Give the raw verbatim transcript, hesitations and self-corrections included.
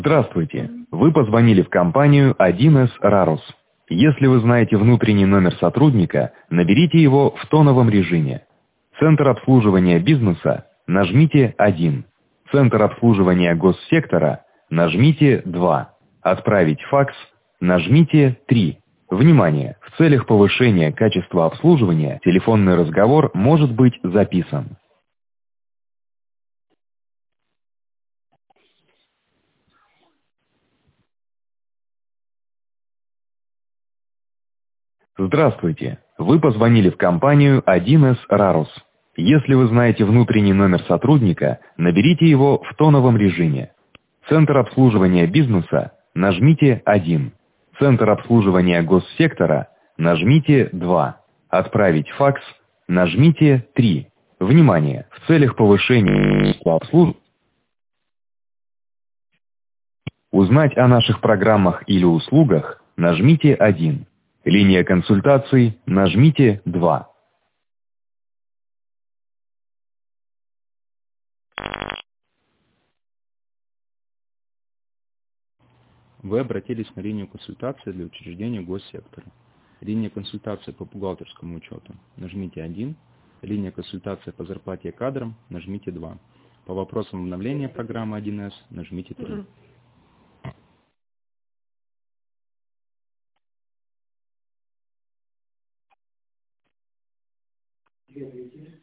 Здравствуйте. Вы позвонили в компанию один эс Рарус. Если вы знаете внутренний номер сотрудника, наберите его в тоновом режиме. Центр обслуживания бизнеса, нажмите один. Центр обслуживания госсектора, нажмите два. Отправить факс, нажмите три. Внимание! В целях повышения качества обслуживания телефонный разговор может быть записан. Здравствуйте. Вы позвонили в компанию один эс Рарус. Если вы знаете внутренний номер сотрудника, наберите его в тоновом режиме. Центр обслуживания бизнеса, нажмите один. Центр обслуживания госсектора, нажмите два. Отправить факс, нажмите три. Внимание! В целях повышения обслуживания узнать о наших программах или услугах, нажмите один. Линия консультаций, нажмите два. Вы обратились на линию консультации для учреждения госсектора. Линия консультации по бухгалтерскому учету. Нажмите один. Линия консультации по зарплате и кадрам. Нажмите два. По вопросам обновления программы один эс нажмите три. Две третьи.